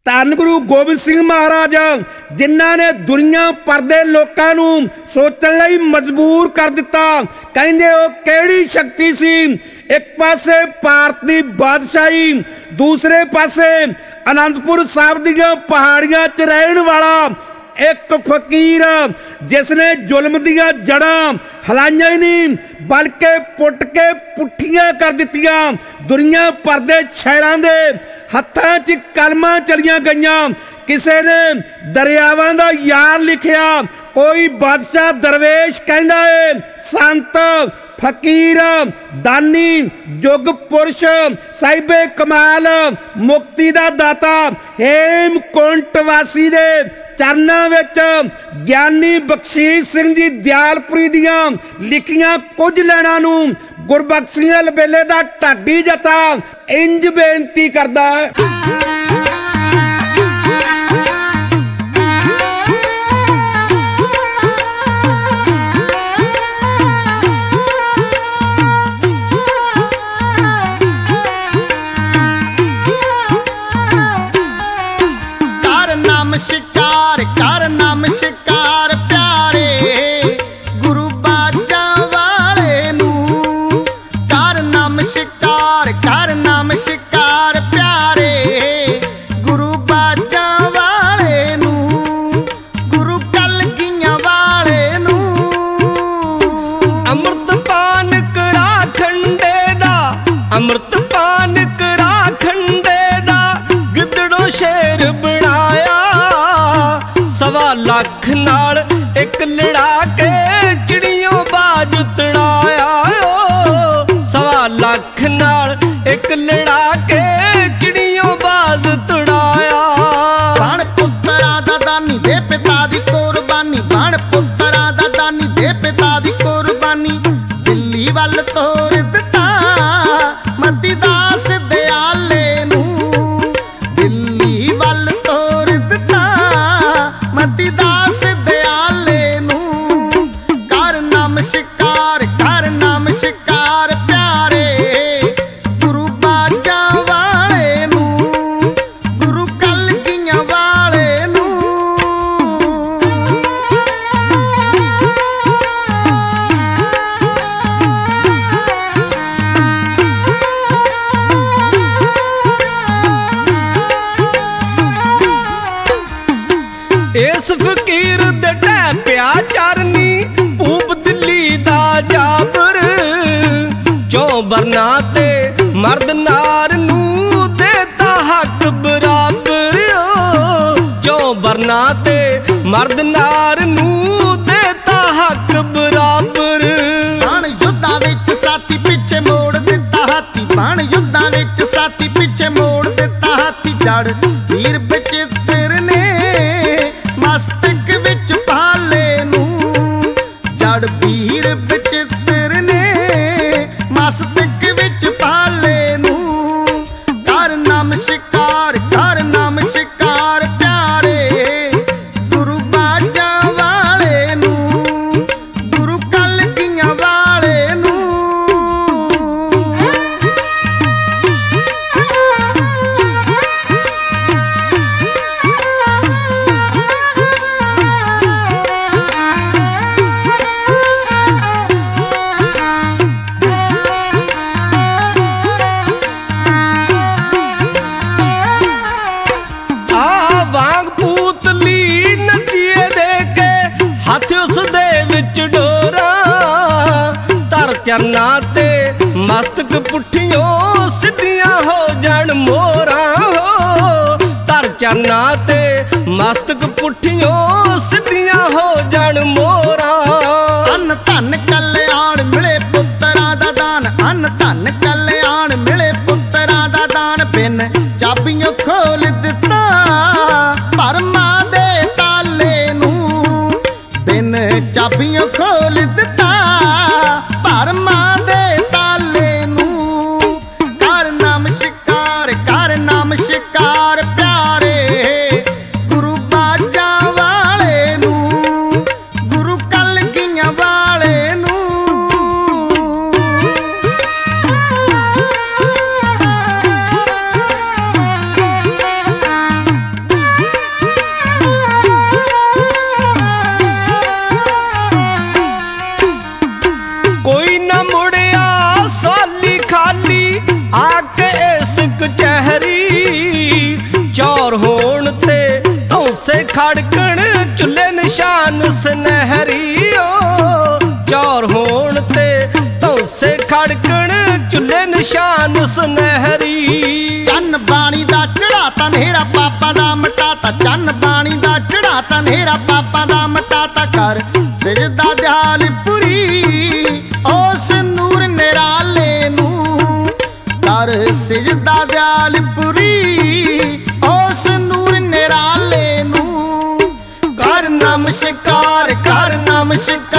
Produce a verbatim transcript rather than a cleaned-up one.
ਧੰਨ ਗੁਰੂ ਗੋਬਿੰਦ ਸਿੰਘ ਮਹਾਰਾਜ ਜਿਨ੍ਹਾਂ ਨੇ ਦੁਨੀਆ ਭਰ ਦੇ ਲੋਕਾਂ ਨੂੰ ਸੋਚਣ ਲਈ ਮਜਬੂਰ ਕਰ ਦਿੱਤਾ। ਕਹਿੰਦੇ ਉਹ ਕਿਹੜੀ ਸ਼ਕਤੀ ਸੀ, ਇੱਕ ਪਾਸੇ ਭਾਰਤ ਦੀ ਬਾਦਸ਼ਾਹੀ, ਦੂਸਰੇ ਪਾਸੇ ਅਨੰਦਪੁਰ ਸਾਹਿਬ ਦੀਆਂ ਪਹਾੜੀਆਂ 'ਚ ਰਹਿਣ ਵਾਲਾ ਇੱਕ ਫਕੀਰ ਜਿਸਨੇ ਜ਼ੁਲਮ ਦੀਆਂ ਜੜ੍ਹਾਂ ਹਿਲਾਈਆਂ ਹੀ ਨਹੀਂ ਬਲਕਿ ਪੁੱਟ ਕੇ ਪੁੱਠੀਆਂ ਕਰ ਦਿੱਤੀਆਂ। ਦੁਨੀਆ ਭਰ ਦੇ ਸ਼ਹਿਰਾਂ ਦੇ ਹੱਥਾਂ 'ਚ ਕਲਮਾਂ ਚਲੀਆਂ ਗਈਆਂ। ਕਿਸੇ ਨੇ ਦਰਿਆਵਾਂ ਦਾ ਯਾਰ ਲਿਖਿਆ, ਕੋਈ ਬਾਦਸ਼ਾਹ ਦਰਵੇਸ਼ ਕਹਿੰਦਾ ਏ, ਸੰਤ ਫਕੀਰ ਦਾਨੀ ਯੁੱਗ ਪੁਰਸ਼ ਸਾਹਿਬੇ ਕਮਾਲ ਮੁਕਤੀ ਦਾ ਦਾਤਾ ਹੇਮਕੁੰਟ ਵਾਸੀ ਦੇ ਚਰਨਾਂ ਵਿੱਚ ਗਿਆਨੀ ਬਖਸ਼ੀਸ਼ ਸਿੰਘ ਜੀ ਦਿਆਲਪੁਰੀ ਦੀਆਂ ਲਿਖੀਆਂ ਕੁਝ ਲੈਣਾ ਨੂੰ ਗੁਰਬਖਸ਼ੀਆਂ ਲਬੇਲੇ ਦਾ ਢਾਡੀ ਜਥਾ ਇੰਜ ਬੇਨਤੀ ਕਰਦਾ ਹੈ। शिकार कर नाम शिकार प्यारे गुरु बाजा वाले नू, कर नाम शिकार कर नाम शिकार प्यारे गुरु बाजा वाले नू, गुरु कलगियां वाले नू। अमृत पान करा खंडे दा, अमृत पान करा खंडे दा, गिदड़ो शेर बनाया सवा लख नाल एक लड़ा के चिड़ियों बाज तड़ाया। सवा लख नाल एक लड़ा के चिड़ियों बाज तड़ाया। बण पुत्तरा दा दानी दे पिता दी कुर्बानी, बण पुत्तरा दा दानी दे पिता दी कुर्बानी, दिल्ली वल तोर दिता मती दास दयाले नू, दिल्ली वल तोर दिता मती दास दयाले नू। कर नाम शिकार कर नाम शिकार प्यारे गुरु बाजा वाले नू, गुरु कलगियां वाले नू। इस फकीर दे ढै प्या चरनी भूप दिल्ली दा जाबर, चौ बरना ते मर्द नार नू देता हक बराबर। चौ बरना ते मर्द नार नू देता हक बराबर। बण युद्धां विच साथी पिछे मोड़ दिता हाथी, बण युद्धां विच साथी पिछे मोड़ दिता हाथी, जड़ वीर बचित्र ने मस्तक विच भाले नू, जड़ वीर बचित्र ने मस्तक विच भाले नू। कर नाम शिकार कर नाम शिकार प्यारे गुरु बाजा वाले नू, गुरु कलगियां वाले नू। चरना ते मस्तक पुठियों सिद्धियां हो जान मोरा हो, तर चरना ते मस्तक पुठियों सिद्धियां हो जान मोरा। अन्न धन कल्याण मिले पुत्तरा दा दान, अन्न धन कल्याण मिले पुत्तरा दा दान, बिन चाबियों खोल दिता परमा दे ताले नू, बिन चाबियों खोल दिता परमा दे ताले नू। कर नाम शिकार कर नाम शिकार प्यारे गुरु बाजा वाले ਖੜਕਣ ਚੁੱਲੇ ਨਿਸ਼ਾਨ ਸੁਨਹਿਰੀਓ ਚੌਰ ਹੋਣ ਤੇ ਧੌਂਸੇ ਖੜਕਣ ਚੁੱਲੇ ਨਿਸ਼ਾਨ ਸੁਨਹਿਰੀ। ਚੰਨ ਬਾਣੀ ਦਾ ਚੜਾਤਾ ਨੇਰਾ ਪਾਪਾਂ ਦਾ ਮਟਾਤਾ, ਚੰਨ ਬਾਣੀ ਦਾ ਚੜਾਤਾ ਨੇਰਾ ਪਾਪਾਂ ਦਾ ਮਟਾਤਾ। ਕਰ ਸਜਦਾ ਦਿਆਲਪੁਰੀ ਉਸ ਨੂਰ ਨਿਰਾਲੇ ਨੂੰ, ਕਰ ਸਜਦਾ ਦਿਆਲਪੁਰੀ ਉਸ ਨੂਰ ਨਿਰਾਲੇ ਨੂੰ। ਕਰ ਨਮਸਕਾਰ ਕਰ ਨਮਸਕਾਰ